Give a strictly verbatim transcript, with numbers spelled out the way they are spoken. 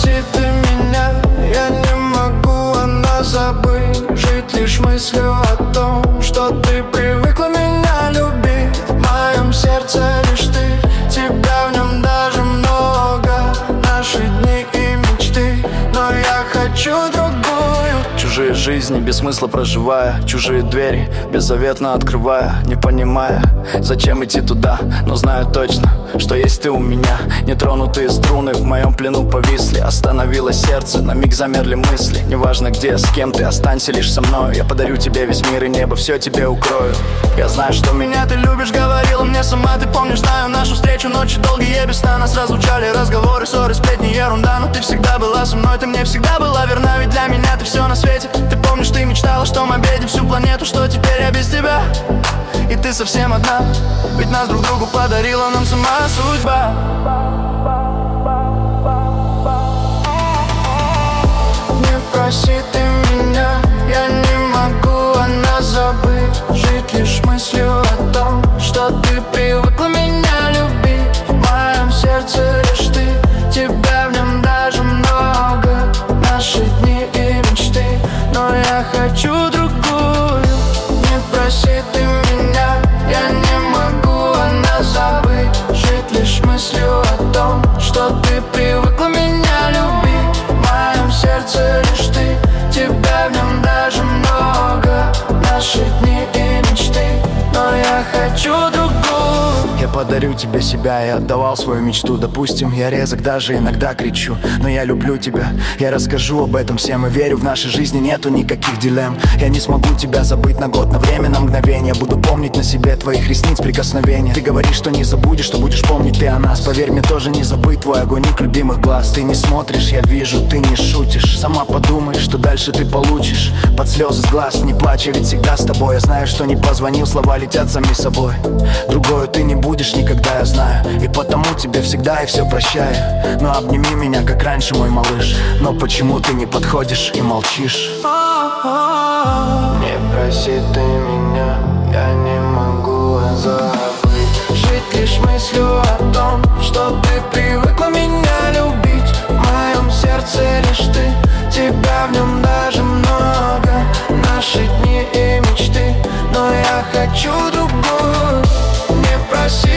проси ты меня, я не могу она забыть. Жить лишь мыслью о том, что ты привыкла меня любить. В моем сердце лишь ты, тебя в нем даже много. Наши дни и мечты, но я хочу другую. Чужие жизни без смысла проживая, чужие двери беззаветно открывая, не понимая, зачем идти туда, но знаю точно, что есть ты у меня. Нетронутые струны в моем плену повисли. Остановилось сердце, на миг замерли мысли. Неважно где, с кем ты, останься лишь со мной. Я подарю тебе весь мир и небо, все тебе укрою. Я знаю, что меня ты любишь, говорила мне сама. Ты помнишь, знаю нашу встречу, ночи долгие без сна. Нас разлучали разговоры, ссоры, сплетни, ерунда. Но ты всегда была со мной, ты мне всегда была верна. Ведь для меня ты все на свете. Ты помнишь, ты мечтала, что мы объедем всю планету. Что теперь я без тебя, и ты совсем одна. Ведь нас друг другу подарила нам сама судьба. Не проси ты меня, я не могу она забыть. Жить лишь мыслью о том, что ты привыкла меня любить. В моем сердце лишь ты, тебя в нем даже много. Наши дни и мечты, но я хочу другую. Не проси ты меня, я не могу она забыть. Жить лишь мыслью о том, что ты привыкла меня любить. В моем сердце лишь ты, тебя в нем даже много. Наши дни и мечты, но я хочу другую. Я подарю тебе себя, я отдавал свою мечту. Допустим, я резок, даже иногда кричу, но я люблю тебя, я расскажу об этом всем. И верю, в нашей жизни нету никаких дилемм. Я не смогу тебя забыть на год, на время, на мгновение. Буду помнить на себе твоих ресниц прикосновения. Ты говоришь, что не забудешь, что будешь помнить ты о нас. Поверь мне, тоже не забыть твой огонь любимых глаз. Ты не смотришь, я вижу, ты не шутишь. Сама подумай, что дальше ты получишь. Под слезы с глаз не плачь, я ведь всегда с тобой. Я знаю, что не позвонил, слова летят сами собой. Другую ты не будешь никогда, я знаю. И потому тебе всегда и все прощаю. Но обними меня, как раньше, мой малыш. Но почему ты не подходишь и молчишь? Не проси ты меня, я не могу забыть. Жить лишь мыслью о том, что ты привыкла меня любить. В моем сердце лишь ты, тебя в нем даже много. Наши дни и мечты, но я хочу другую. Не проси